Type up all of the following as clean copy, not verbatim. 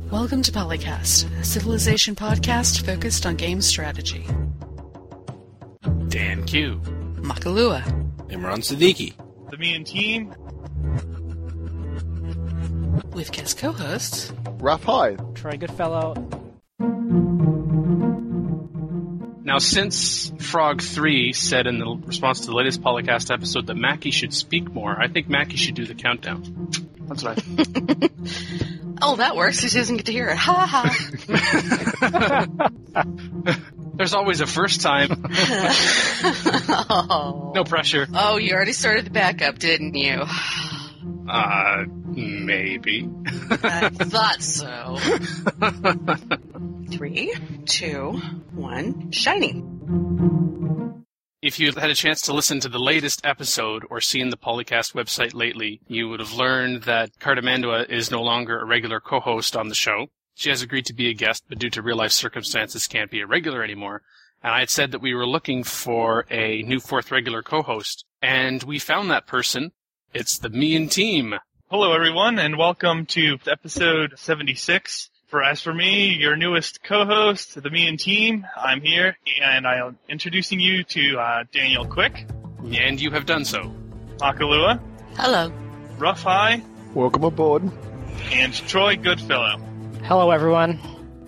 Welcome to Polycast, a Civilization podcast focused on game strategy. Dan Q. Makalua. Imran Siddiqui. The Mean Team. With guest co-hosts Rough Hyde. Troy Goodfellow. Now, since Frog 3 said in the response to the latest Polycast episode that Mackie should speak more, I think Mackie should do the countdown. That's what I think. Oh, that works. He doesn't get to hear it. Ha ha. There's always a first time. Oh. No pressure. Oh, you already started the backup, didn't you? Maybe. I thought so. 3, 2, 1, shiny. If you had a chance to listen to the latest episode or seen the Polycast website lately, you would have learned that Cardamandua is no longer a regular co-host on the show. She has agreed to be a guest, but due to real-life circumstances can't be a regular anymore. And I had said that we were looking for a new fourth regular co-host, and we found that person. It's the Mean Team. Hello, everyone, and welcome to episode 76. As for me, your newest co-host, the Mean Team, I'm here, and I'm introducing you to Daniel Quick. And you have done so. Makalua. Hello. Rough High. Welcome aboard. And Troy Goodfellow. Hello, everyone.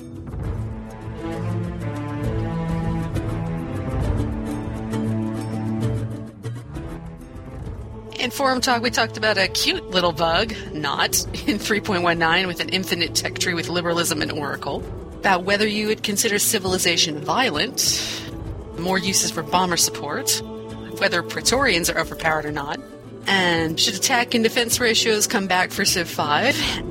In Forum Talk, we talked about a cute little bug, not, in 3.19 with an infinite tech tree with liberalism and Oracle, about whether you would consider civilization violent, more uses for bomber support, whether Praetorians are overpowered or not, and should attack and defense ratios come back for Civ 5.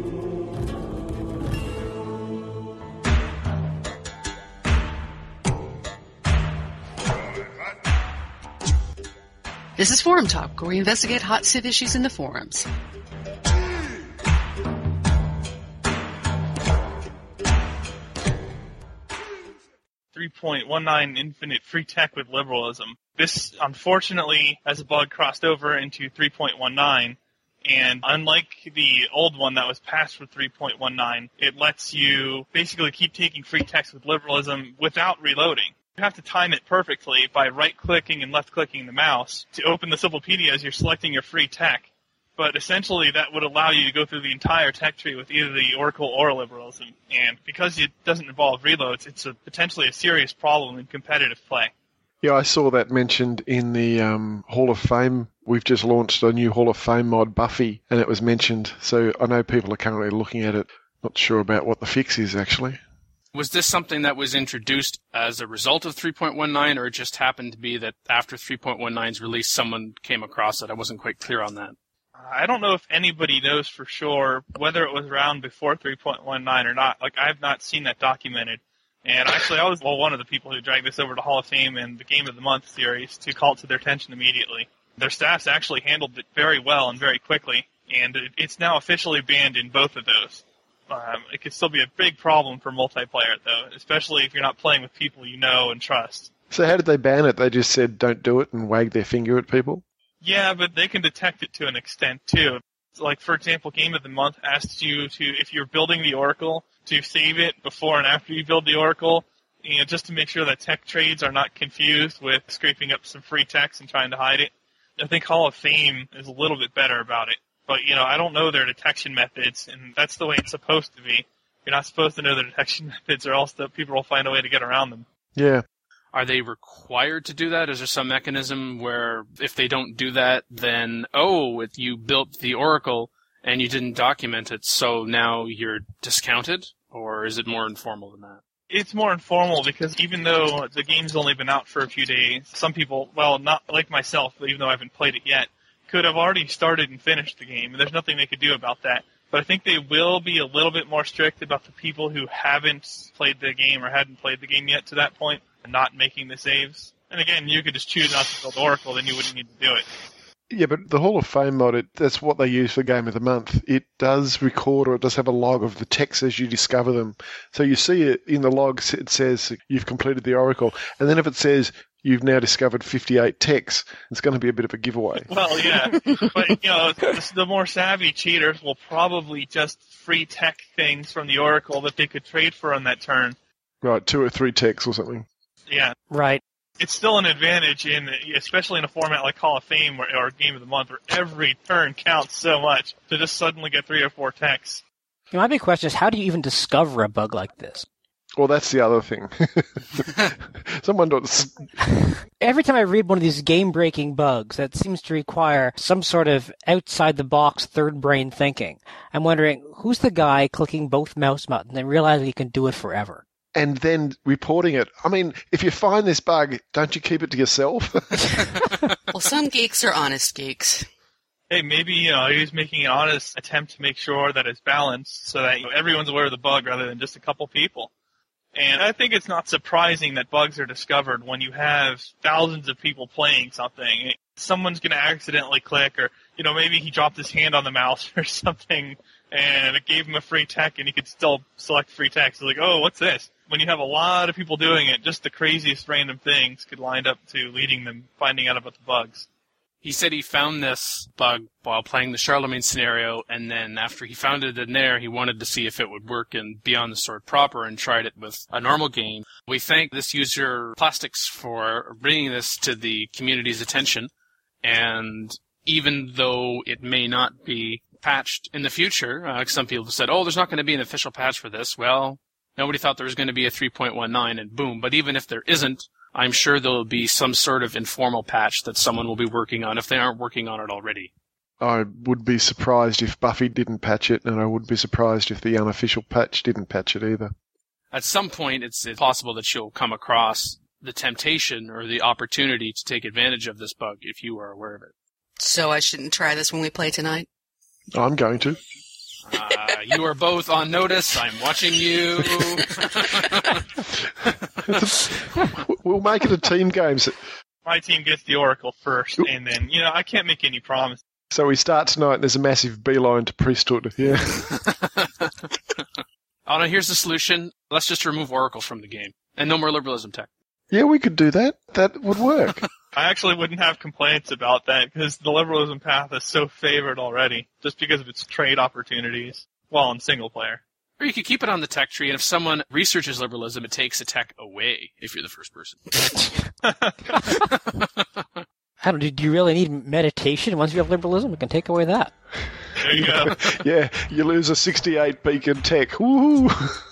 This is Forum Talk, where we investigate hot Civ issues in the forums. .19 infinite free tech with liberalism. This, unfortunately, as a bug, crossed over into 3.19, and unlike the old one that was passed for 3.19, it lets you basically keep taking free text with liberalism without reloading. You have to time it perfectly by right-clicking and left-clicking the mouse to open the Civilpedia as you're selecting your free tech. But essentially, that would allow you to go through the entire tech tree with either the Oracle or liberalism. And because it doesn't involve reloads, it's potentially a serious problem in competitive play. Yeah, I saw that mentioned in the Hall of Fame. We've just launched a new Hall of Fame mod, Buffy, and it was mentioned. So I know people are currently looking at it. Not sure about what the fix is, actually. Was this something that was introduced as a result of 3.19, or it just happened to be that after 3.19's release, someone came across it? I wasn't quite clear on that. I don't know if anybody knows for sure whether it was around before 3.19 or not. Like, I've not seen that documented. And actually, I was one of the people who dragged this over to Hall of Fame and the Game of the Month series to call it to their attention immediately. Their staffs actually handled it very well and very quickly, and it's now officially banned in both of those. It could still be a big problem for multiplayer, though, especially if you're not playing with people you know and trust. So how did they ban it? They just said don't do it and wagged their finger at people? Yeah, but they can detect it to an extent, too. Like, for example, Game of the Month asks you to, if you're building the Oracle, to save it before and after you build the Oracle, just to make sure that tech trades are not confused with scraping up some free text and trying to hide it. I think Hall of Fame is a little bit better about it. But, I don't know their detection methods, and that's the way it's supposed to be. You're not supposed to know their detection methods, or else people will find a way to get around them. Yeah. Are they required to do that? Is there some mechanism where if they don't do that, then, you built the Oracle and you didn't document it, so now you're discounted? Or is it more informal than that? It's more informal because even though the game's only been out for a few days, some people, well, not like myself, even though I haven't played it yet, could have already started and finished the game, and there's nothing they could do about that. But I think they will be a little bit more strict about the people who haven't played the game or hadn't played the game yet to that point, and not making the saves. And again, you could just choose not to build Oracle, then you wouldn't need to do it. Yeah, but the Hall of Fame mod, that's what they use for Game of the Month. It does record, or it does have a log of the texts as you discover them. So you see it in the logs, it says you've completed the Oracle. And then if it says you've now discovered 58 techs. It's going to be a bit of a giveaway. Well, yeah. But, the more savvy cheaters will probably just free tech things from the Oracle that they could trade for on that turn. Right, 2 or 3 techs or something. Yeah. Right. It's still an advantage, especially in a format like Hall of Fame or Game of the Month, where every turn counts so much to just suddenly get 3 or 4 techs. My big question is, how do you even discover a bug like this? Well, that's the other thing. Every time I read one of these game-breaking bugs that seems to require some sort of outside-the-box third-brain thinking, I'm wondering, who's the guy clicking both mouse buttons and realizing he can do it forever? And then reporting it. I mean, if you find this bug, don't you keep it to yourself? Well, some geeks are honest geeks. Hey, maybe, he was making an honest attempt to make sure that it's balanced so that everyone's aware of the bug rather than just a couple people. And I think it's not surprising that bugs are discovered when you have thousands of people playing something. Someone's going to accidentally click, or, maybe he dropped his hand on the mouse or something, and it gave him a free tech, and he could still select free tech. So like, oh, what's this? When you have a lot of people doing it, just the craziest random things could line up to leading them finding out about the bugs. He said he found this bug while playing the Charlemagne scenario, and then after he found it in there, he wanted to see if it would work in Beyond the Sword proper and tried it with a normal game. We thank this user, Plastics, for bringing this to the community's attention, and even though it may not be patched in the future, some people said, oh, there's not going to be an official patch for this. Well, nobody thought there was going to be a 3.19, and boom. But even if there isn't, I'm sure there'll be some sort of informal patch that someone will be working on if they aren't working on it already. I would be surprised if Buffy didn't patch it, and I would be surprised if the unofficial patch didn't patch it either. At some point, it's possible that you'll come across the temptation or the opportunity to take advantage of this bug if you are aware of it. So I shouldn't try this when we play tonight? I'm going to. You are both on notice. I'm watching you. We'll make it a team game. My team gets the Oracle first, and then, I can't make any promises. So we start tonight, and there's a massive beeline to priesthood. Yeah. Oh, no, here's the solution. Let's just remove Oracle from the game. And no more liberalism tech. Yeah, we could do that. That would work. I actually wouldn't have complaints about that, because the liberalism path is so favored already, just because of its trade opportunities, while in single player. Or you could keep it on the tech tree, and if someone researches liberalism, it takes a tech away if you're the first person. Do you really need meditation once you have liberalism? We can take away that. There you go. Yeah, you lose a 68 beacon tech. Woo!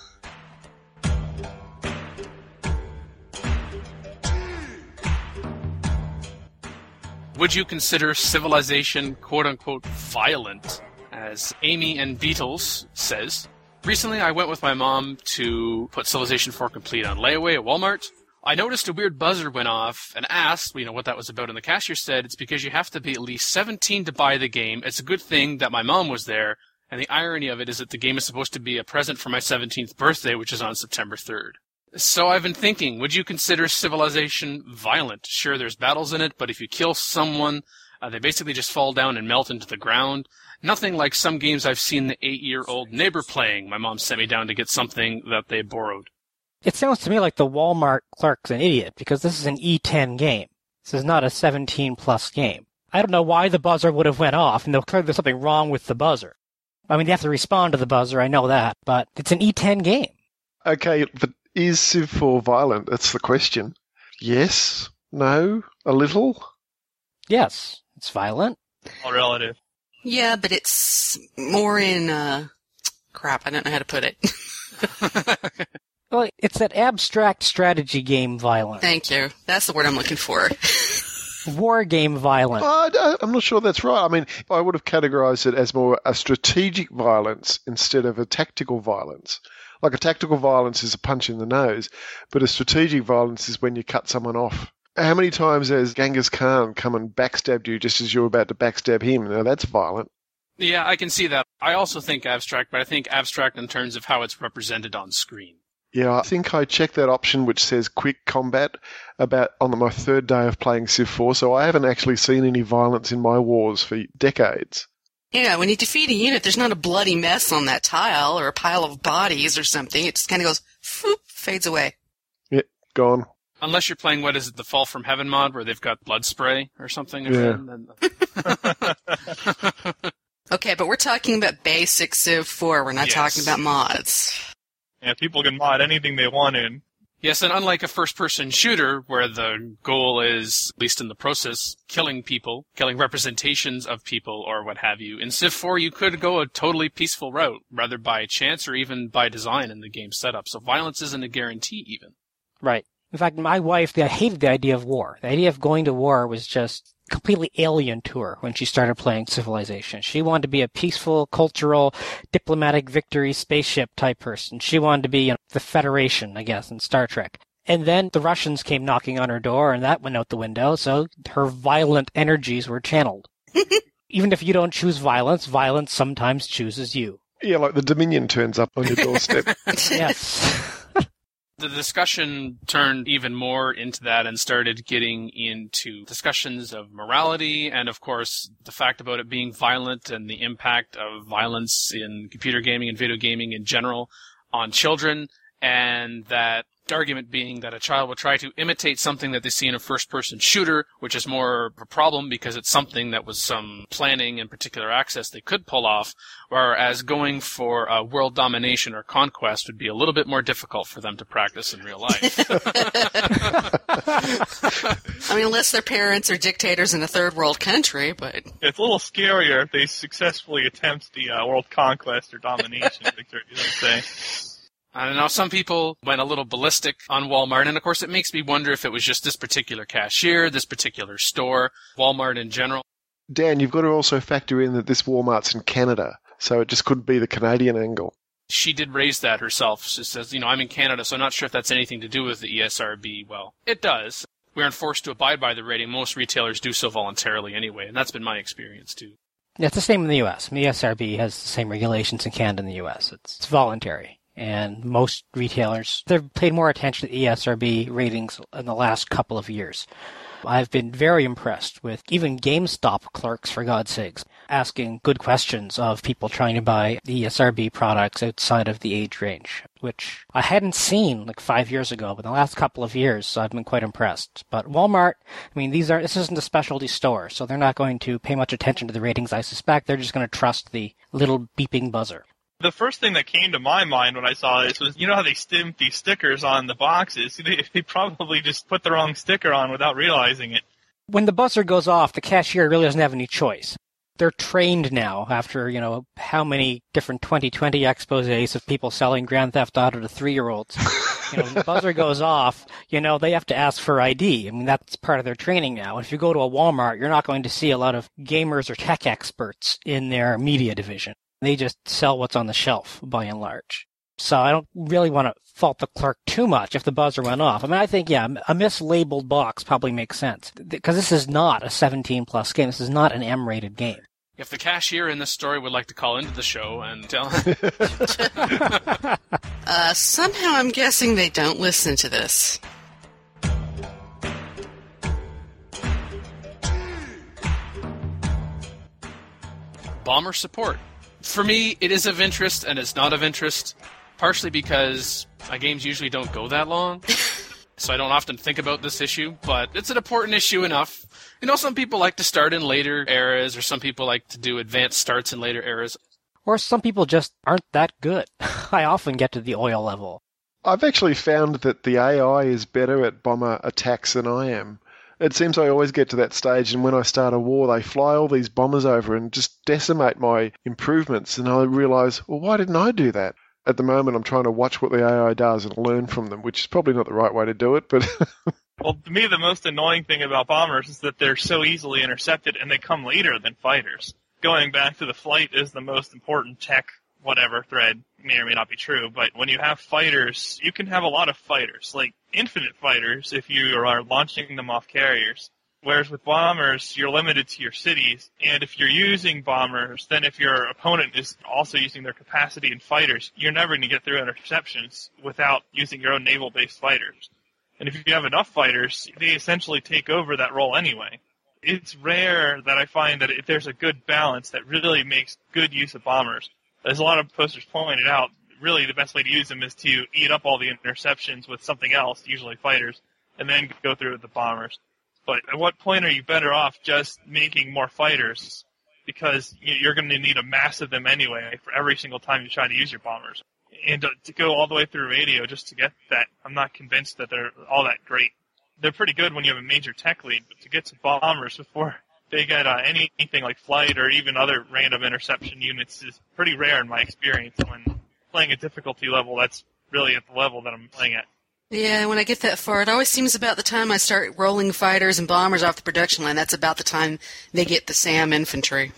Would you consider Civilization quote-unquote violent? As Amy and Beatles says, recently I went with my mom to put Civilization 4 Complete on layaway at Walmart. I noticed a weird buzzer went off and asked, what that was about, and the cashier said it's because you have to be at least 17 to buy the game. It's a good thing that my mom was there, and the irony of it is that the game is supposed to be a present for my 17th birthday, which is on September 3rd. So I've been thinking, would you consider Civilization violent? Sure, there's battles in it, but if you kill someone, they basically just fall down and melt into the ground. Nothing like some games I've seen the 8-year-old neighbor playing. My mom sent me down to get something that they borrowed. It sounds to me like the Walmart clerk's an idiot, because this is an E10 game. This is not a 17-plus game. I don't know why the buzzer would have went off, and clearly there's something wrong with the buzzer. I mean, they have to respond to the buzzer, I know that, but it's an E10 game. Okay, but is Civ 4 violent? That's the question. Yes? No? A little? Yes, it's violent. All relative. Yeah, but it's more in, crap, I don't know how to put it. Well, it's that abstract strategy game violent. Thank you. That's the word I'm looking for. War game violent. I'm not sure that's right. I mean, I would have categorized it as more a strategic violence instead of a tactical violence. Like a tactical violence is a punch in the nose, but a strategic violence is when you cut someone off. How many times has Genghis Khan come and backstabbed you just as you're about to backstab him? Now, that's violent. Yeah, I can see that. I also think abstract, but I think abstract in terms of how it's represented on screen. Yeah, I think I checked that option which says quick combat about on my third day of playing Civ 4, so I haven't actually seen any violence in my wars for decades. Yeah, when you defeat a unit, there's not a bloody mess on that tile or a pile of bodies or something. It just kind of goes, whoop, fades away. Yeah, gone. Unless you're playing, what is it, the Fall from Heaven mod, where they've got blood spray or something? Yeah. Okay, but we're talking about basic Civ 4. We're not Yes. talking about mods. Yeah, people can mod anything they want in. Yes, and unlike a first-person shooter, where the goal is, at least in the process, killing people, killing representations of people, or what have you, in Civ 4 you could go a totally peaceful route, rather by chance or even by design in the game setup. So violence isn't a guarantee, even. Right. In fact, my wife, I hated the idea of war. The idea of going to war was just completely alien to her when she started playing Civilization. She wanted to be a peaceful, cultural, diplomatic victory spaceship type person. She wanted to be the Federation, I guess, in Star Trek. And then the Russians came knocking on her door, and that went out the window, so her violent energies were channeled. Even if you don't choose violence, violence sometimes chooses you. Yeah, like the Dominion turns up on your doorstep. Yes. The discussion turned even more into that and started getting into discussions of morality and, of course, the fact about it being violent and the impact of violence in computer gaming and video gaming in general on children, and that argument being that a child will try to imitate something that they see in a first-person shooter, which is more of a problem because it's something that was some planning and particular access they could pull off, whereas going for world domination or conquest would be a little bit more difficult for them to practice in real life. I mean, unless their parents are dictators in a third world country, but... It's a little scarier if they successfully attempt the world conquest or domination victory, I'd say. I don't know, some people went a little ballistic on Walmart, and of course it makes me wonder if it was just this particular cashier, this particular store, Walmart in general. Dan, you've got to also factor in that this Walmart's in Canada, so it just could be the Canadian angle. She did raise that herself. She says, I'm in Canada, so I'm not sure if that's anything to do with the ESRB. Well, it does. We aren't forced to abide by the rating. Most retailers do so voluntarily anyway, and that's been my experience too. Yeah, it's the same in the U.S. The ESRB has the same regulations in Canada and the U.S. It's voluntary. And most retailers, they've paid more attention to ESRB ratings in the last couple of years. I've been very impressed with even GameStop clerks, for God's sakes, asking good questions of people trying to buy the ESRB products outside of the age range, which I hadn't seen like 5 years ago, but in the last couple of years, so I've been quite impressed. But Walmart, I mean, this isn't a specialty store, so they're not going to pay much attention to the ratings, I suspect. They're just going to trust the little beeping buzzer. The first thing that came to my mind when I saw this was, how they stamp these stickers on the boxes? They probably just put the wrong sticker on without realizing it. When the buzzer goes off, the cashier really doesn't have any choice. They're trained now after, how many different 2020 exposés of people selling Grand Theft Auto to 3-year-olds. When the buzzer goes off, they have to ask for ID. I mean, that's part of their training now. If you go to a Walmart, you're not going to see a lot of gamers or tech experts in their media division. They just sell what's on the shelf, by and large. So I don't really want to fault the clerk too much if the buzzer went off. I mean, I think, a mislabeled box probably makes sense. Because this is not a 17-plus game. This is not an M-rated game. If the cashier in this story would like to call into the show and tell... Somehow I'm guessing they don't listen to this. Bomber support. For me, it is of interest and it's not of interest, partially because my games usually don't go that long, so I don't often think about this issue, but it's an important issue enough. Some people like to start in later eras, or some people like to do advanced starts in later eras. Or some people just aren't that good. I often get to the oil level. I've actually found that the AI is better at bomber attacks than I am. It seems I always get to that stage, and when I start a war, they fly all these bombers over and just decimate my improvements, and I realise, well, why didn't I do that? At the moment, I'm trying to watch what the AI does and learn from them, which is probably not the right way to do it, but... Well, to me, the most annoying thing about bombers is that they're so easily intercepted, and they come later than fighters. Going back to the flight is the most important tech, whatever, thread. May or may not be true, but when you have fighters, you can have a lot of fighters, like infinite fighters if you are launching them off carriers. Whereas with bombers, you're limited to your cities, and if you're using bombers, then if your opponent is also using their capacity in fighters, you're never going to get through interceptions without using your own naval-based fighters. And if you have enough fighters, they essentially take over that role anyway. It's rare that I find that if there's a good balance that really makes good use of bombers. As a lot of posters pointed out, really the best way to use them is to eat up all the interceptions with something else, usually fighters, and then go through with the bombers. But at what point are you better off just making more fighters? Because you're going to need a mass of them anyway for every single time you try to use your bombers. And to go all the way through radio just to get that, I'm not convinced that they're all that great. They're pretty good when you have a major tech lead, but to get to bombers before they get anything like flight or even other random interception units is pretty rare in my experience when playing a difficulty level that's really at the level that I'm playing at. Yeah, when I get that far, it always seems about the time I start rolling fighters and bombers off the production line, that's about the time they get the SAM infantry.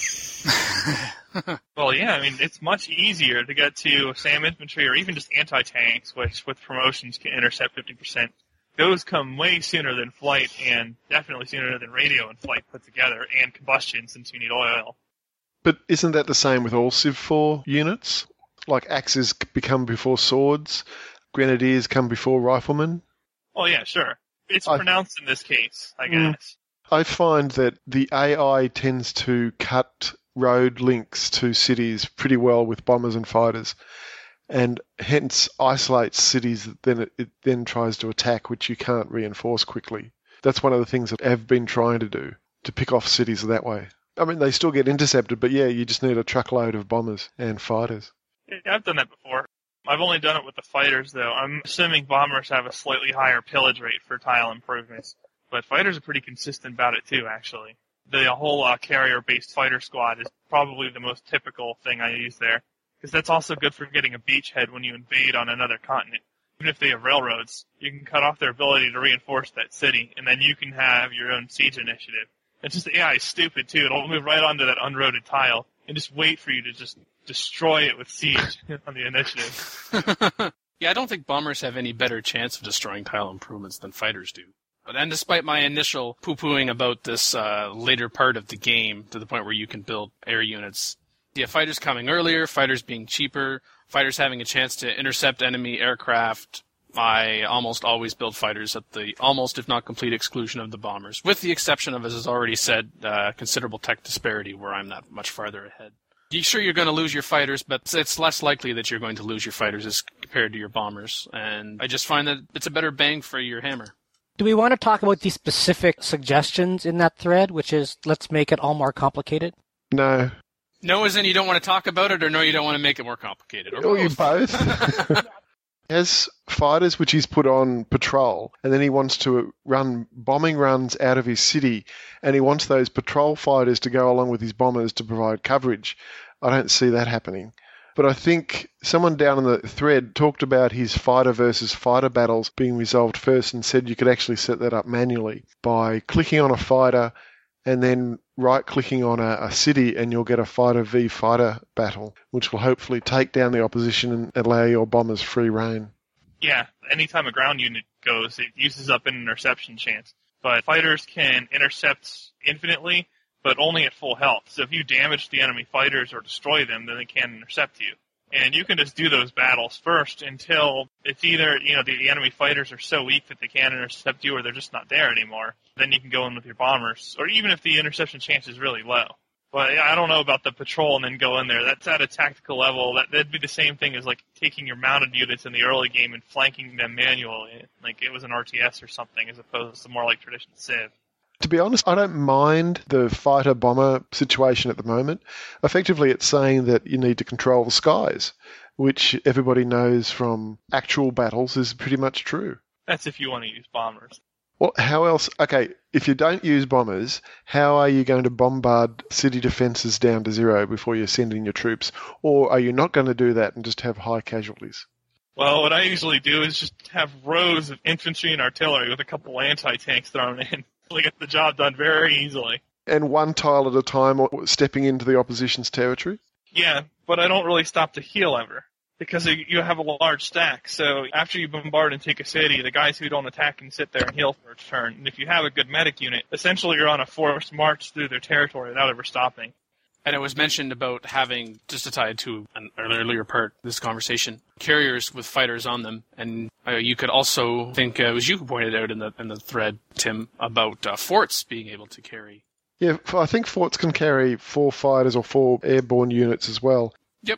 Well, yeah, I mean, it's much easier to get to SAM infantry or even just anti-tanks, which with promotions can intercept 50%. Those come way sooner than flight and definitely sooner than radio and flight put together and combustion since you need oil. But isn't that the same with all Civ 4 units? Like axes become before swords, grenadiers come before riflemen? Oh, yeah, sure. It's pronounced in this case, I guess. I find that the AI tends to cut road links to cities pretty well with bombers and fighters, and hence isolates cities that it then tries to attack, which you can't reinforce quickly. That's one of the things that I've been trying to do, to pick off cities that way. I mean, they still get intercepted, but yeah, you just need a truckload of bombers and fighters. Yeah, I've done that before. I've only done it with the fighters, though. I'm assuming bombers have a slightly higher pillage rate for tile improvements, but fighters are pretty consistent about it, too, actually. The whole carrier-based fighter squad is probably the most typical thing I use there, because that's also good for getting a beachhead when you invade on another continent. Even if they have railroads, you can cut off their ability to reinforce that city, and then you can have your own siege initiative. It's just the AI is stupid, too. It'll move right onto that unroaded tile and just wait for you to just destroy it with siege on the initiative. Yeah, I don't think bombers have any better chance of destroying tile improvements than fighters do. And despite my initial poo-pooing about this later part of the game, to the point where you can build air units, yeah, fighters coming earlier, fighters being cheaper, fighters having a chance to intercept enemy aircraft, I almost always build fighters at the almost, if not complete, exclusion of the bombers, with the exception of, as is already said, considerable tech disparity, where I'm that much farther ahead. Sure, you're going to lose your fighters, but it's less likely that you're going to lose your fighters as compared to your bombers, and I just find that it's a better bang for your hammer. Do we want to talk about the specific suggestions in that thread, which is, let's make it all more complicated? No. No as in you don't want to talk about it, or no, you don't want to make it more complicated? Or you both. Has fighters which he's put on patrol, and then he wants to run bombing runs out of his city, and he wants those patrol fighters to go along with his bombers to provide coverage. I don't see that happening. But I think someone down in the thread talked about his fighter versus fighter battles being resolved first and said you could actually set that up manually by clicking on a fighter and then right-clicking on a city, and you'll get a fighter v fighter battle, which will hopefully take down the opposition and allow your bombers free reign. Yeah, anytime a ground unit goes, it uses up an interception chance. But fighters can intercept infinitely, but only at full health. So if you damage the enemy fighters or destroy them, then they can't intercept you. And you can just do those battles first until it's either, the enemy fighters are so weak that they can't intercept you or they're just not there anymore. Then you can go in with your bombers, or even if the interception chance is really low. But I don't know about the patrol and then go in there. That's at a tactical level. That'd be the same thing as like taking your mounted units in the early game and flanking them manually, like it was an RTS or something, as opposed to more like traditional Civ. To be honest, I don't mind the fighter-bomber situation at the moment. Effectively, it's saying that you need to control the skies, which everybody knows from actual battles is pretty much true. That's if you want to use bombers. Well, how else? Okay, if you don't use bombers, how are you going to bombard city defences down to zero before you send in your troops? Or are you not going to do that and just have high casualties? Well, what I usually do is just have rows of infantry and artillery with a couple anti-tanks thrown in. We get the job done very easily. And one tile at a time, or stepping into the opposition's territory? Yeah, but I don't really stop to heal ever, because you have a large stack. So after you bombard and take a city, the guys who don't attack can sit there and heal for a turn. And if you have a good medic unit, essentially you're on a forced march through their territory without ever stopping. And it was mentioned about having, just to tie it to an earlier part of this conversation, carriers with fighters on them. And you could also think, it was you who pointed out in the thread, Tim, about forts being able to carry. Yeah, I think forts can carry 4 fighters or 4 airborne units as well. Yep.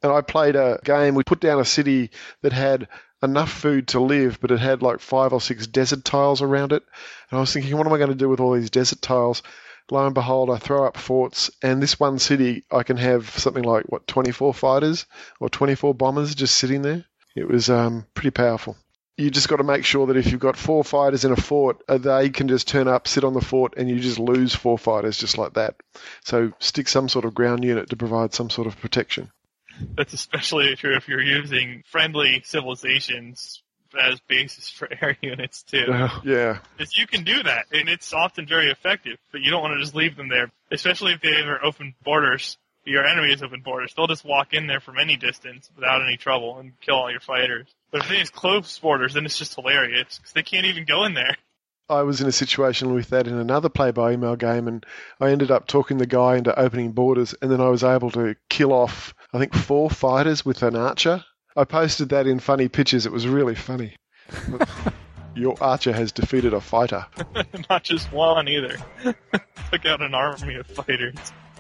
And I played a game, we put down a city that had enough food to live, but it had like 5 or 6 desert tiles around it. And I was thinking, what am I going to do with all these desert tiles? Lo and behold, I throw up forts, and this one city, I can have something like, 24 fighters or 24 bombers just sitting there. It was pretty powerful. You just got to make sure that if you've got 4 fighters in a fort, they can just turn up, sit on the fort, and you just lose 4 fighters just like that. So stick some sort of ground unit to provide some sort of protection. That's especially true if you're using friendly civilizations as basis for air units, too. Yeah. Because you can do that, and it's often very effective, but you don't want to just leave them there, especially if they have open borders. Your enemy has open borders. They'll just walk in there from any distance without any trouble and kill all your fighters. But if they have close borders, then it's just hilarious, because they can't even go in there. I was in a situation with that in another play-by-email game, and I ended up talking the guy into opening borders, and then I was able to kill off, I think, 4 fighters with an archer. I posted that in funny pictures. It was really funny. Your archer has defeated a fighter. Not just one, either. Took out an army of fighters.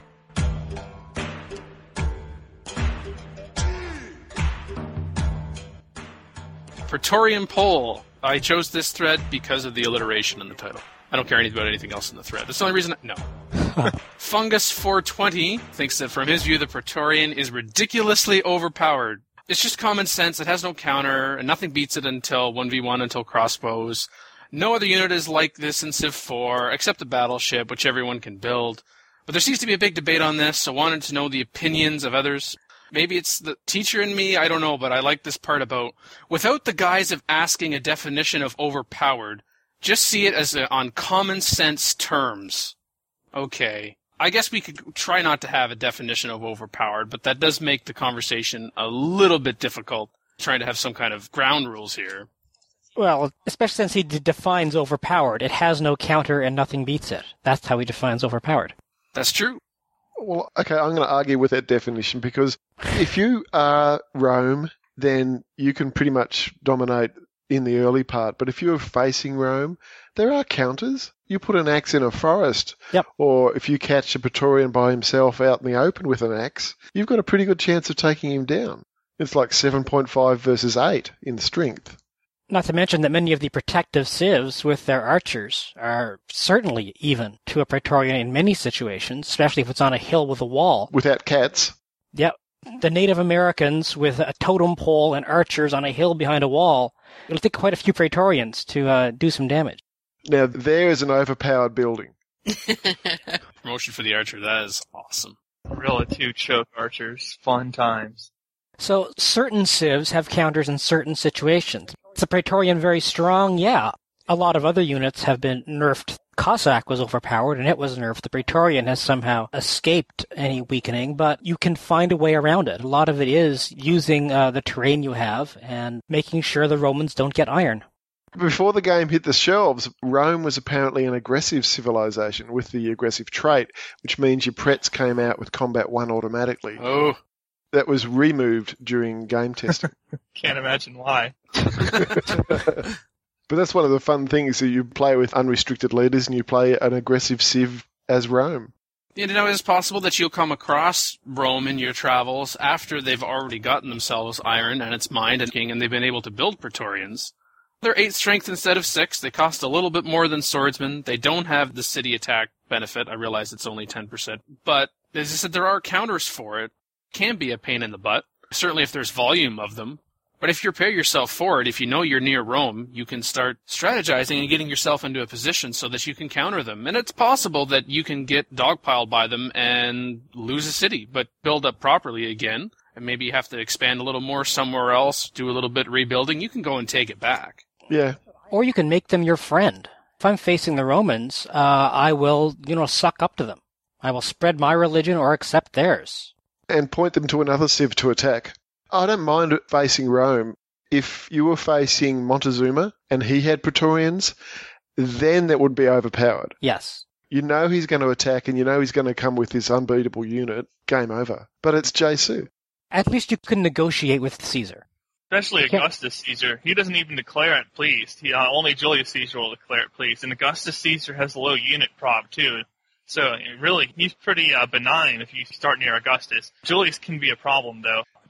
Praetorian Pole. I chose this thread because of the alliteration in the title. I don't care anything about anything else in the thread. That's the only reason. No. Fungus420 thinks that from his view, the Praetorian is ridiculously overpowered. It's just common sense. It has no counter, and nothing beats it until 1v1, until crossbows. No other unit is like this in Civ 4, except a battleship, which everyone can build. But there seems to be a big debate on this, so I wanted to know the opinions of others. Maybe it's the teacher in me, I don't know, but I like this part about, without the guise of asking a definition of overpowered, just see it as on common sense terms. Okay. I guess we could try not to have a definition of overpowered, but that does make the conversation a little bit difficult, trying to have some kind of ground rules here. Well, especially since he defines overpowered. It has no counter and nothing beats it. That's how he defines overpowered. That's true. Well, okay, I'm going to argue with that definition, because if you are Rome, then you can pretty much dominate in the early part. But if you're facing Rome, there are counters. You put an axe in a forest, yep. Or if you catch a Praetorian by himself out in the open with an axe, you've got a pretty good chance of taking him down. It's like 7.5 versus 8 in strength. Not to mention that many of the protective civs with their archers are certainly even to a Praetorian in many situations, especially if it's on a hill with a wall. Without cats? Yep. The Native Americans with a totem pole and archers on a hill behind a wall, it'll take quite a few Praetorians to do some damage. Now, there is an overpowered building. Promotion for the archer, that is awesome. Gorilla 2 choke archers, fun times. So, certain civs have counters in certain situations. Is the Praetorian very strong? Yeah. A lot of other units have been nerfed. Cossack was overpowered, and it was nerfed. The Praetorian has somehow escaped any weakening, but you can find a way around it. A lot of it is using the terrain you have and making sure the Romans don't get iron. Before the game hit the shelves, Rome was apparently an aggressive civilization with the aggressive trait, which means your Prets came out with Combat 1 automatically. Oh. That was removed during game testing. Can't imagine why. But that's one of the fun things, that you play with unrestricted leaders and you play an aggressive civ as Rome. You know, it's possible that you'll come across Rome in your travels after they've already gotten themselves iron and its mined and they've been able to build Praetorians. They're 8 strength instead of 6. They cost a little bit more than swordsmen. They don't have the city attack benefit. I realize it's only 10%. But, as I said, there are counters for it. Can be a pain in the butt. Certainly if there's volume of them. But if you prepare yourself for it, if you know you're near Rome, you can start strategizing and getting yourself into a position so that you can counter them. And it's possible that you can get dogpiled by them and lose a city, but build up properly again. And maybe you have to expand a little more somewhere else, do a little bit rebuilding. You can go and take it back. Yeah. Or you can make them your friend. If I'm facing the Romans, I will, suck up to them. I will spread my religion or accept theirs. And point them to another civ to attack. I don't mind facing Rome. If you were facing Montezuma and he had Praetorians, then that would be overpowered. Yes. You know he's going to attack and you know he's going to come with this unbeatable unit. Game over. But it's Jesu. At least you can negotiate with Caesar. Especially Augustus Caesar. He doesn't even declare it pleased. Only Julius Caesar will declare it pleased. And Augustus Caesar has a low unit prop, too. So, really, he's pretty benign if you start near Augustus. Julius can be a problem, though.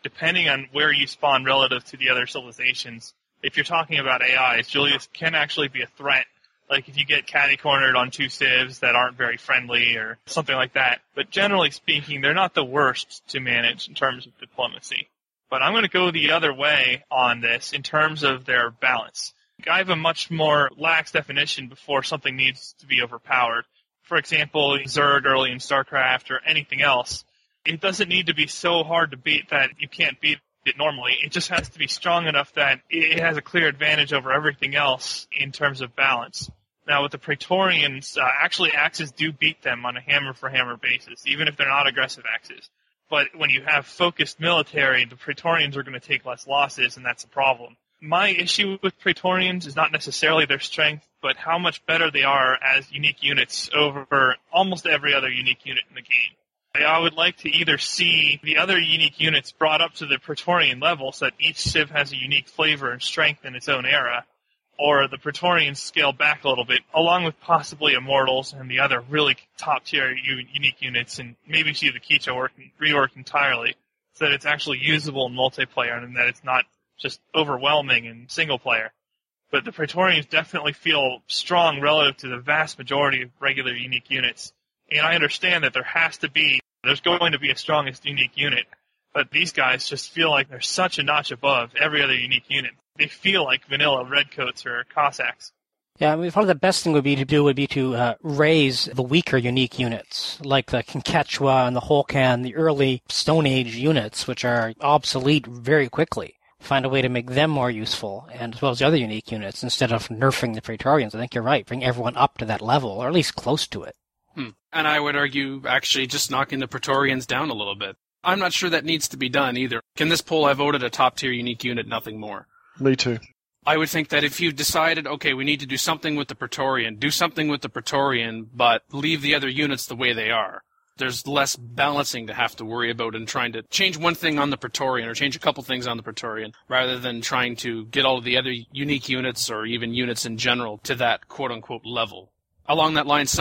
depending on where you spawn relative to the other civilizations, if you're talking about AIs, Julius can actually be a threat. Like if you get catty-cornered on 2 civs that aren't very friendly or something like that. But generally speaking, they're not the worst to manage in terms of diplomacy. But I'm going to go the other way on this in terms of their balance. I have a much more lax definition before something needs to be overpowered. For example, Zerg early in StarCraft or anything else. It doesn't need to be so hard to beat that you can't beat it normally. It just has to be strong enough that it has a clear advantage over everything else in terms of balance. Now, with the Praetorians, actually axes do beat them on a hammer-for-hammer basis, even if they're not aggressive axes. But when you have focused military, the Praetorians are going to take less losses, and that's a problem. My issue with Praetorians is not necessarily their strength, but how much better they are as unique units over almost every other unique unit in the game. I would like to either see the other unique units brought up to the Praetorian level so that each civ has a unique flavor and strength in its own era, or the Praetorians scale back a little bit, along with possibly Immortals and the other really top-tier unique units, and maybe see the Keecha reworked entirely so that it's actually usable in multiplayer and that it's not just overwhelming in single-player. But the Praetorians definitely feel strong relative to the vast majority of regular unique units. And I understand that there's going to be a strongest unique unit, but these guys just feel like they're such a notch above every other unique unit. They feel like vanilla Redcoats or Cossacks. Yeah, I mean, probably the best thing would be to raise the weaker unique units, like the Quechua and the Holcan, the early Stone Age units, which are obsolete very quickly. Find a way to make them more useful, and as well as the other unique units, instead of nerfing the Praetorians. I think you're right. Bring everyone up to that level, or at least close to it. And I would argue, actually, just knocking the Praetorians down a little bit. I'm not sure that needs to be done either. In this poll, I voted a top-tier unique unit, nothing more. Me too. I would think that if you decided, okay, we need to do something with the Praetorian, do something with the Praetorian, but leave the other units the way they are. There's less balancing to have to worry about in trying to change one thing on the Praetorian or change a couple things on the Praetorian, rather than trying to get all of the other unique units or even units in general to that quote-unquote level. Along that line,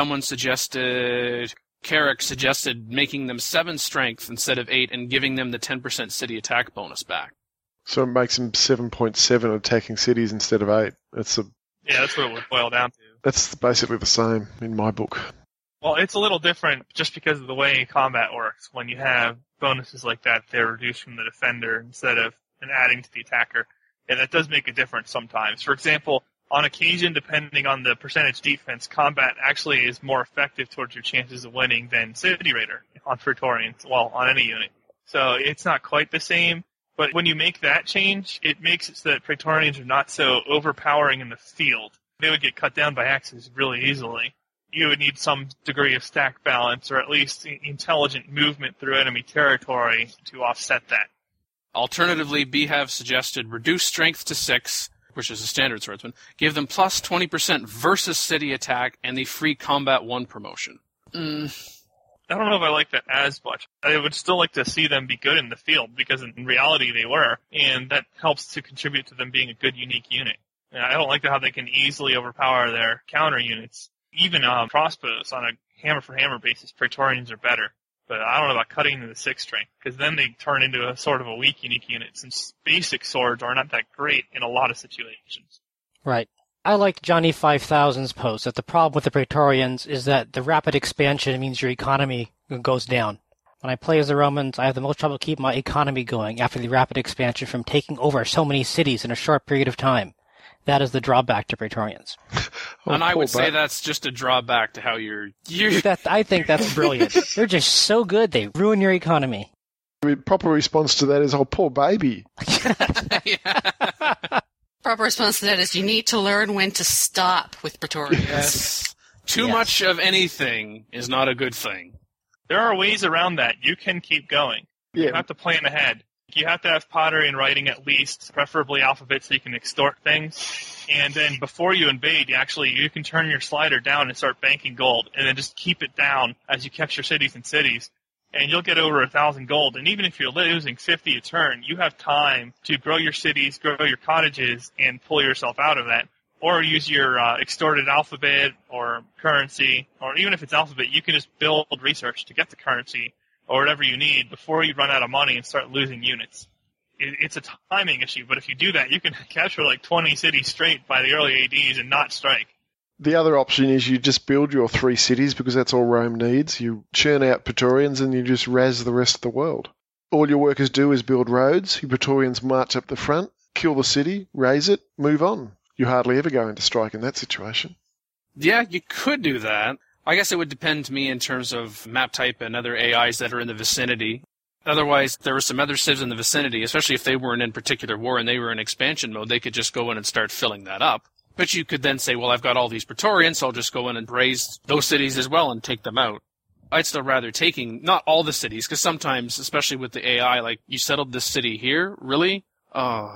Carrick suggested making them 7 strength instead of 8 and giving them the 10% city attack bonus back. So it makes them 7.7 attacking cities instead of 8. That's what it would boil down to. That's basically the same in my book. Well, it's a little different just because of the way combat works. When you have bonuses like that, they're reduced from the defender instead of adding to the attacker. And that does make a difference sometimes. For example, on occasion, depending on the percentage defense, combat actually is more effective towards your chances of winning than City Raider on Praetorians, well, on any unit. So it's not quite the same. But when you make that change, it makes it so that Praetorians are not so overpowering in the field. They would get cut down by axes really easily. You would need some degree of stack balance or at least intelligent movement through enemy territory to offset that. Alternatively, BHAV suggested reduce strength to 6, which is a standard swordsman, give them plus 20% versus city attack and the free combat 1 promotion. I don't know if I like that as much. I would still like to see them be good in the field because in reality they were, and that helps to contribute to them being a good unique unit. And I don't like how they can easily overpower their counter units. Even crossbows on a hammer-for-hammer basis, Praetorians are better. But I don't know about cutting into the 6 strength, because then they turn into a sort of a weak unique unit, since basic swords are not that great in a lot of situations. Right. I liked Johnny 5000's post that the problem with the Praetorians is that the rapid expansion means your economy goes down. When I play as the Romans, I have the most trouble keeping my economy going after the rapid expansion from taking over so many cities in a short period of time. That is the drawback to Praetorians. And I would say that's just a drawback to how you're... I think that's brilliant. They're just so good, they ruin your economy. The proper response to that is, oh, poor baby. Proper response to that is you need to learn when to stop with Praetorians. Yes. Too much of anything is not a good thing. There are ways around that. You can keep going. Yeah. You have to plan ahead. You have to have pottery and writing at least, preferably alphabet so you can extort things. And then before you invade, you can turn your slider down and start banking gold. And then just keep it down as you capture cities and cities. And you'll get over 1,000 gold. And even if you're losing 50 a turn, you have time to grow your cities, grow your cottages, and pull yourself out of that. Or use your extorted alphabet or currency. Or even if it's alphabet, you can just build research to get the currency or whatever you need before you run out of money and start losing units. it's a timing issue. But if you do that, you can capture like 20 cities straight by the early ADs and not strike. The other option is you just build your 3 cities because that's all Rome needs. You churn out Praetorians and you just razz the rest of the world. All your workers do is build roads. Your Praetorians march up the front, kill the city, raze it, move on. You hardly ever go into strike in that situation. Yeah, you could do that. I guess it would depend to me in terms of map type and other AIs that are in the vicinity. Otherwise, there were some other civs in the vicinity, especially if they weren't in particular war and they were in expansion mode, they could just go in and start filling that up. But you could then say, well, I've got all these Praetorians, so I'll just go in and raise those cities as well and take them out. I'd still rather taking, not all the cities, because sometimes, especially with the AI, like, you settled this city here? Really? Oh.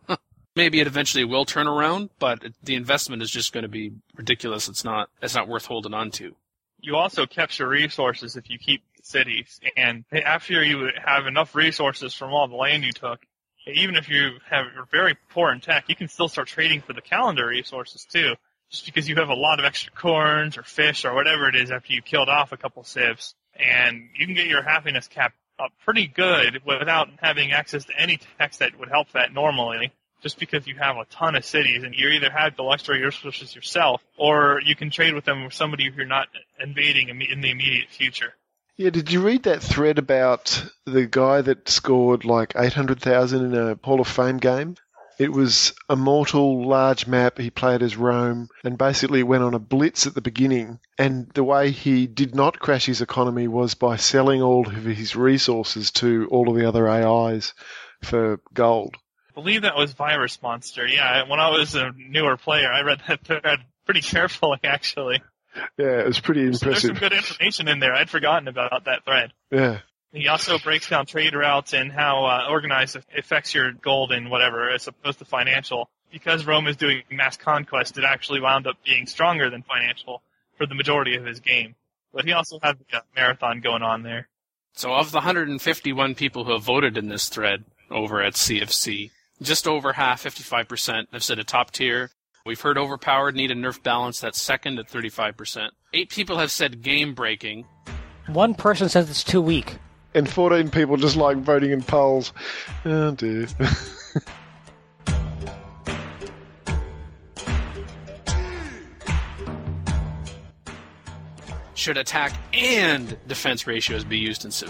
Maybe it eventually will turn around, but the investment is just going to be ridiculous. It's not worth holding on to. You also capture resources if you keep cities, and after you have enough resources from all the land you took, even if you are very poor in tech, you can still start trading for the calendar resources too, just because you have a lot of extra corns or fish or whatever it is after you killed off a couple civs, and you can get your happiness cap up pretty good without having access to any text that would help that normally, just because you have a ton of cities, and you either have the luxury resources yourself, or you can trade with them with somebody who you're not invading in the immediate future. Yeah, did you read that thread about the guy that scored like 800,000 in a Hall of Fame game? It was a mortal large map. He played as Rome and basically went on a blitz at the beginning. And the way he did not crash his economy was by selling all of his resources to all of the other AIs for gold. I believe that was Virus Monster. Yeah, when I was a newer player, I read that thread pretty carefully, actually. Yeah, it was pretty impressive. There's some good information in there. I'd forgotten about that thread. Yeah. He also breaks down trade routes and how organized affects your gold and whatever, as opposed to financial. Because Rome is doing mass conquest, it actually wound up being stronger than financial for the majority of his game. But he also had a marathon going on there. So of the 151 people who have voted in this thread over at CFC, just over half, 55%, have said a top tier. We've heard overpowered, need a nerf balance, that's second at 35%. 8 people have said game-breaking. 1 person says it's too weak. And 14 people just like voting in polls. Oh, dear. Should attack and defense ratios be used in Civ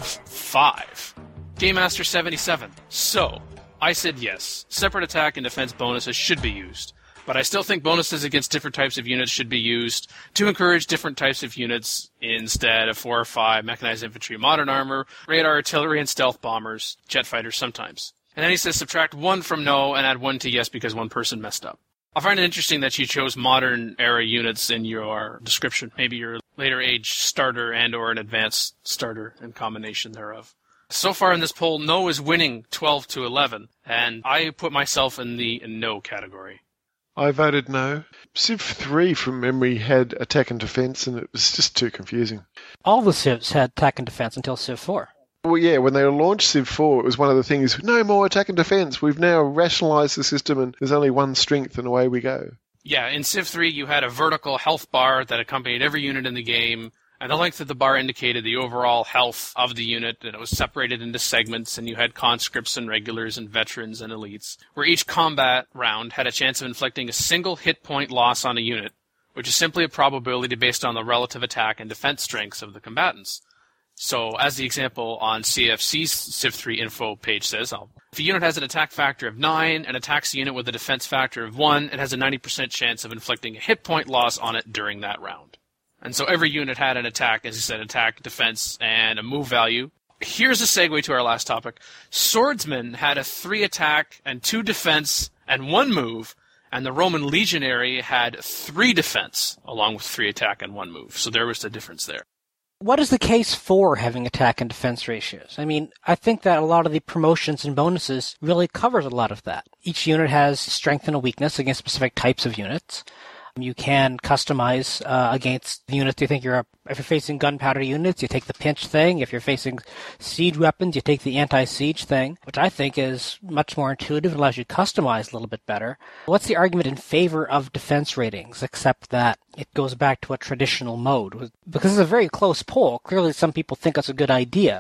5? Game Master 77. So, I said yes. Separate attack and defense bonuses should be used. But I still think bonuses against different types of units should be used to encourage different types of units instead of 4 or 5 mechanized infantry, modern armor, radar, artillery, and stealth bombers, jet fighters sometimes. And then he says subtract 1 from no and add 1 to yes because 1 person messed up. I find it interesting that you chose modern era units in your description. Maybe your later age starter and or an advanced starter and combination thereof. So far in this poll, no is winning 12 to 11, and I put myself in the no category. I voted no. Civ 3, from memory, had attack and defense, and it was just too confusing. All the civs had attack and defense until Civ 4. Well, yeah, when they launched Civ 4, it was one of the things, no more attack and defense. We've now rationalized the system, and there's only one strength, and away we go. Yeah, in Civ 3, you had a vertical health bar that accompanied every unit in the game, and the length of the bar indicated the overall health of the unit, and it was separated into segments, and you had conscripts and regulars and veterans and elites, where each combat round had a chance of inflicting a single hit point loss on a unit, which is simply a probability based on the relative attack and defense strengths of the combatants. So, as the example on CFC's Civ 3 info page says, if a unit has an attack factor of 9 and attacks a unit with a defense factor of 1, it has a 90% chance of inflicting a hit point loss on it during that round. And so every unit had an attack, as you said, attack, defense, and a move value. Here's a segue to our last topic. Swordsman had a 3 attack and 2 defense and 1 move, and the Roman legionary had 3 defense, along with 3 attack and 1 move. So there was the difference there. What is the case for having attack and defense ratios? I mean, I think that a lot of the promotions and bonuses really covers a lot of that. Each unit has strength and a weakness against specific types of units. You can customize against the units you think you're up. If you're facing gunpowder units, you take the pinch thing. If you're facing siege weapons, you take the anti-siege thing, which I think is much more intuitive and allows you to customize a little bit better. What's the argument in favor of defense ratings, except that it goes back to a traditional mode? Because it's a very close poll. Clearly some people think it's a good idea.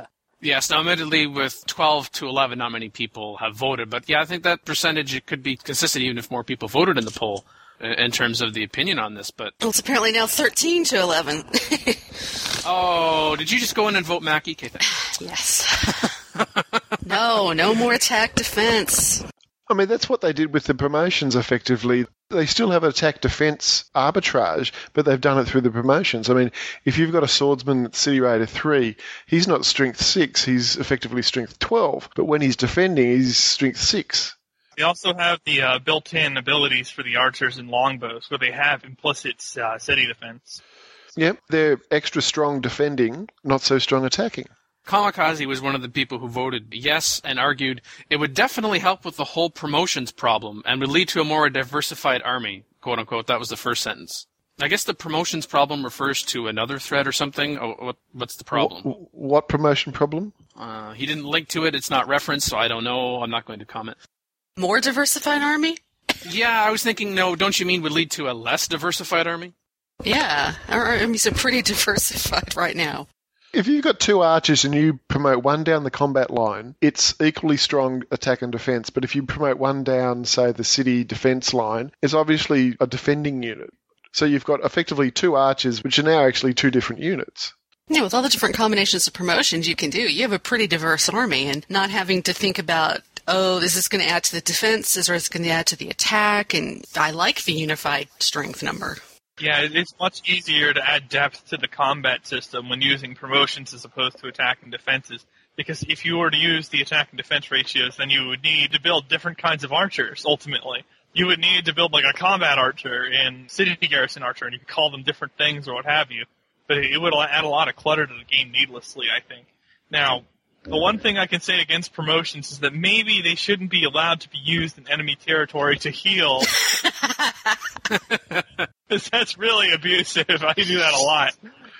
Yes, now admittedly with 12 to 11, not many people have voted, but yeah, I think that percentage it could be consistent even if more people voted in the poll in terms of the opinion on this. But Well, it's apparently now 13 to 11. oh, did you just go in and vote Mackie? Okay, thanks. Yes. No more attack defense. I mean, that's what they did with the promotions, effectively. They still have attack defense arbitrage, but they've done it through the promotions. I mean, if you've got a swordsman at City Raider 3, he's not strength 6, he's effectively strength 12, but when he's defending, he's strength 6. They also have the built-in abilities for the archers and longbows, where they have implicit city defense. Yep, they're extra strong defending, not so strong attacking. Kamikaze was one of the people who voted yes and argued it would definitely help with the whole promotions problem and would lead to a more diversified army, quote unquote. That was the first sentence. I guess the promotions problem refers to another thread or something. What's the problem? What promotion problem? He didn't link to it. It's not referenced, so I don't know. I'm not going to comment. More diversified army? Yeah, I was thinking, no, don't you mean would lead to a less diversified army? Yeah, our armies are pretty diversified right now. If you've got 2 archers and you promote one down the combat line, it's equally strong attack and defense. But if you promote one down, say, the city defense line, it's obviously a defending unit. So you've got effectively 2 archers, which are now actually 2 different units. Yeah, with all the different combinations of promotions you can do, you have a pretty diverse army, and not having to think about, oh, is this going to add to the defenses or is it going to add to the attack? And I like the unified strength number. Yeah, it's much easier to add depth to the combat system when using promotions as opposed to attack and defenses. Because if you were to use the attack and defense ratios, then you would need to build different kinds of archers, ultimately. You would need to build like a combat archer and city garrison archer, and you could call them different things or what have you. But it would add a lot of clutter to the game needlessly, I think. Now, the one thing I can say against promotions is that maybe they shouldn't be allowed to be used in enemy territory to heal. Because that's really abusive. I do that a lot.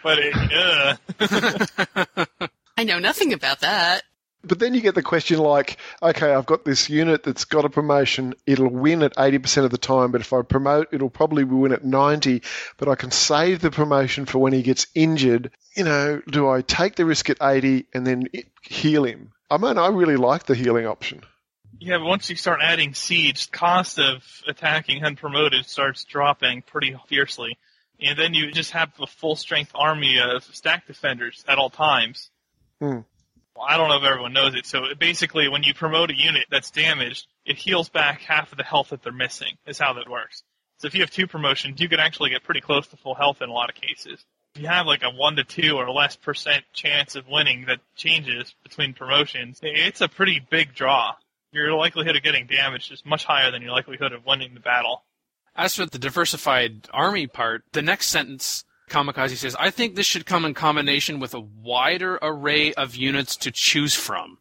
But I know nothing about that. But then you get the question like, okay, I've got this unit that's got a promotion. It'll win at 80% of the time, but if I promote, it'll probably win at 90%, but I can save the promotion for when he gets injured. You know, do I take the risk at 80 and then heal him? I mean, I really like the healing option. Yeah, but once you start adding siege, the cost of attacking unpromoted starts dropping pretty fiercely. And then you just have a full-strength army of stack defenders at all times. Well, I don't know if everyone knows it. So basically, when you promote a unit that's damaged, it heals back half of the health that they're missing, is how that works. So if you have 2 promotions, you can actually get pretty close to full health in a lot of cases. If you have like a 1 to 2 or less % chance of winning that changes between promotions, it's a pretty big draw. Your likelihood of getting damaged is much higher than your likelihood of winning the battle. As for the diversified army part, the next sentence, Kamikaze says, I think this should come in combination with a wider array of units to choose from.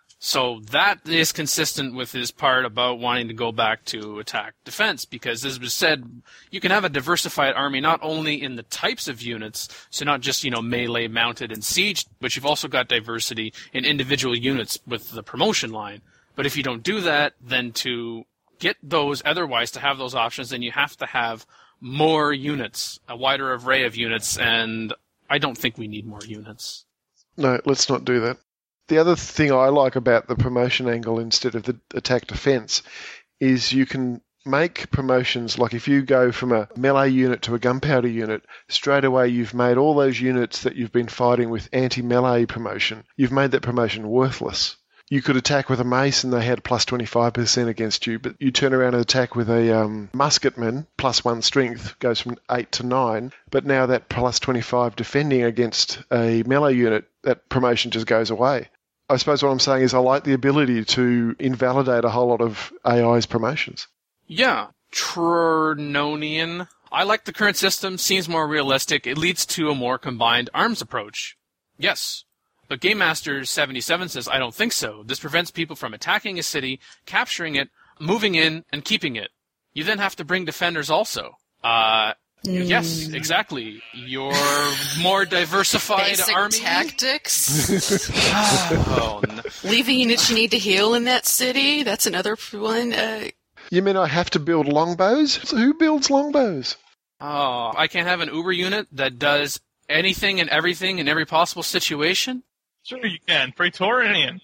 So that is consistent with his part about wanting to go back to attack defense, because as was said, you can have a diversified army not only in the types of units, so not just, melee, mounted, and siege, but you've also got diversity in individual units with the promotion line. But if you don't do that, then to get those otherwise, to have those options, then you have to have more units, a wider array of units, and I don't think we need more units. No, let's not do that. The other thing I like about the promotion angle instead of the attack defense is you can make promotions, like if you go from a melee unit to a gunpowder unit, straight away you've made all those units that you've been fighting with anti-melee promotion, you've made that promotion worthless. You could attack with a mace and they had plus 25% against you, but you turn around and attack with a musketman, plus 1 strength, goes from 8 to 9, but now that plus 25 defending against a melee unit, that promotion just goes away. I suppose what I'm saying is I like the ability to invalidate a whole lot of AI's promotions. Yeah. Turnonian. I like the current system, seems more realistic. It leads to a more combined arms approach. Yes. But Game Master 77 says, I don't think so. This prevents people from attacking a city, capturing it, moving in, and keeping it. You then have to bring defenders also. Yes, exactly. Your more diversified Basic army. Tactics. Oh, no. Leaving units you need to heal in that city. That's another one. You mean I have to build longbows? So who builds longbows? Oh, I can't have an Uber unit that does anything and everything in every possible situation? Sure you can. Praetorian.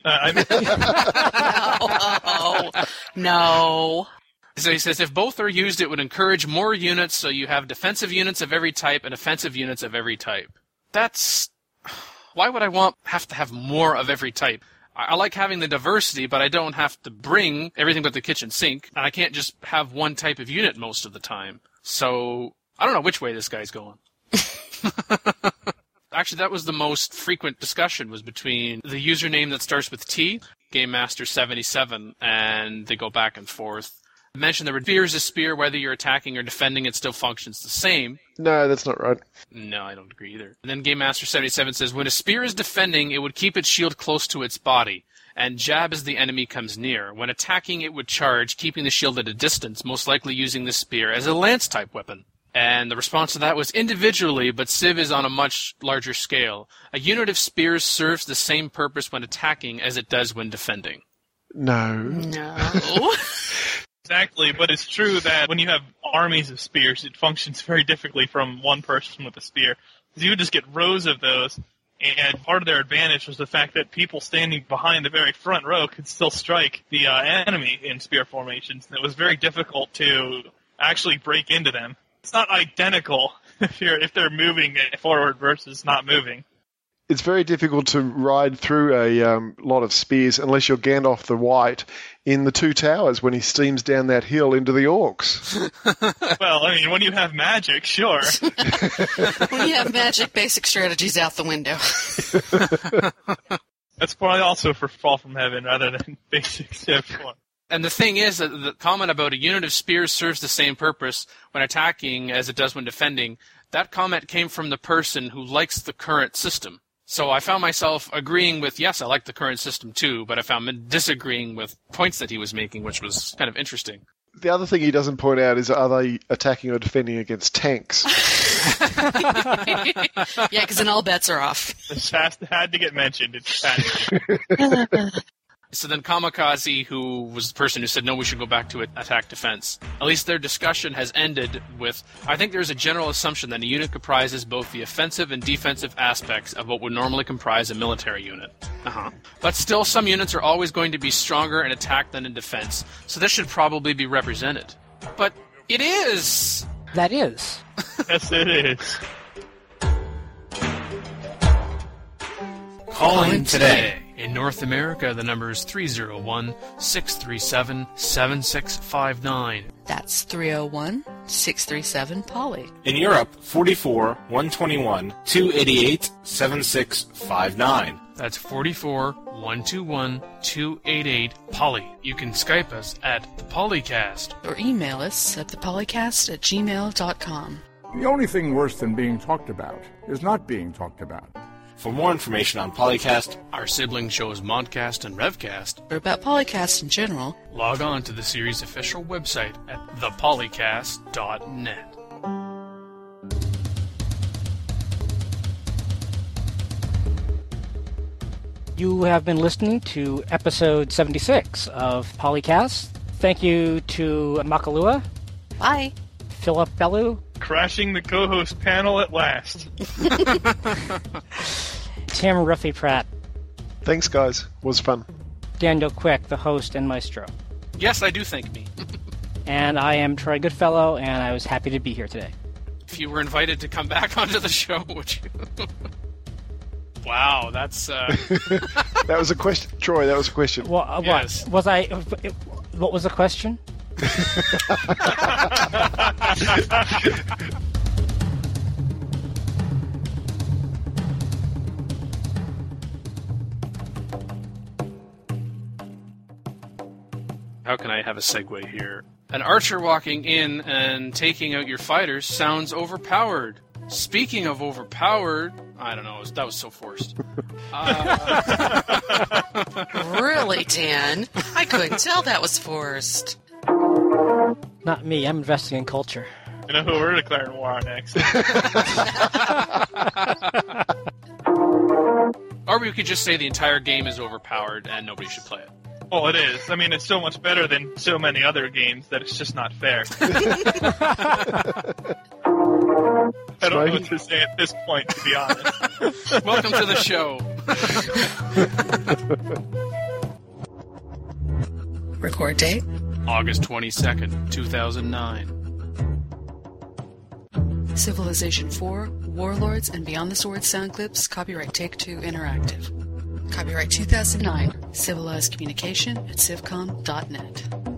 No. So he says, if both are used, it would encourage more units, so you have defensive units of every type and offensive units of every type. That's... Why would I have to have more of every type? I like having the diversity, but I don't have to bring everything but the kitchen sink, and I can't just have one type of unit most of the time. So, I don't know which way this guy's going. Actually, that was the most frequent discussion, was between the username that starts with T, GameMaster77, and they go back and forth. I mentioned the spear is a spear, whether you're attacking or defending, it still functions the same. No, that's not right. No, I don't agree either. And then GameMaster77 says, when a spear is defending, it would keep its shield close to its body, and jab as the enemy comes near. When attacking, it would charge, keeping the shield at a distance, most likely using the spear as a lance-type weapon. And the response to that was individually, but Civ is on a much larger scale. A unit of spears serves the same purpose when attacking as it does when defending. No. Exactly, but it's true that when you have armies of spears, it functions very differently from one person with a spear. Because you would just get rows of those, and part of their advantage was the fact that people standing behind the very front row could still strike the enemy in spear formations. And it was very difficult to actually break into them. It's not identical if they're moving forward versus not moving. It's very difficult to ride through a lot of spears unless you're Gandalf the White in the Two Towers when he steams down that hill into the orcs. Well, I mean, when you have magic, sure. When you have magic, basic strategies out the window. That's probably also for Fall from Heaven rather than basic Civ 4. And the thing is that the comment about a unit of spears serves the same purpose when attacking as it does when defending, that comment came from the person who likes the current system. So I found myself agreeing with, yes, I like the current system too, but I found disagreeing with points that he was making, which was kind of interesting. The other thing he doesn't point out is, are they attacking or defending against tanks? Yeah, because then all bets are off. This had to get mentioned. It's So then Kamikaze, who was the person who said, no, we should go back to attack defense. At least their discussion has ended with, I think there's a general assumption that a unit comprises both the offensive and defensive aspects of what would normally comprise a military unit. But still, some units are always going to be stronger in attack than in defense, so this should probably be represented. But it is! That is. Yes, it is. Calling today. In North America, the number is 301-637-7659. That's 301-637-POLY. In Europe, 44-121-288-7659. That's 44-121-288-POLY. You can Skype us at the Polycast. Or email us at thepolycast@gmail.com. The only thing worse than being talked about is not being talked about. For more information on Polycast, our sibling shows Modcast and Revcast, or about Polycast in general, log on to the series' official website at thepolycast.net. You have been listening to episode 76 of Polycast. Thank you to Makalua. Bye. Philip Bellew. Crashing the co-host panel at last. Tim Ruffy Pratt. Thanks, guys. Was fun. Daniel Quick, the host and maestro. Yes, I do thank me. And I am Troy Goodfellow, and I was happy to be here today. If you were invited to come back onto the show, would you? Wow, that's... That was a question. Troy, that was a question. Well, yes. What was the question? How can I have a segue here? An archer walking in and taking out your fighters sounds overpowered. Speaking of overpowered, I don't know, that was so forced. Really, Dan? I couldn't tell that was forced. Not me. I'm investing in culture. You know who we're declaring war on next? Or we could just say the entire game is overpowered and nobody should play it. Well, it is. I mean, it's so much better than so many other games that it's just not fair. I don't know what to say at this point, to be honest. Welcome to the show. Record date? August 22nd, 2009. Civilization 4, Warlords and Beyond the Sword sound clips, copyright Take-Two Interactive. Copyright 2009, Civilized Communication at civcom.net.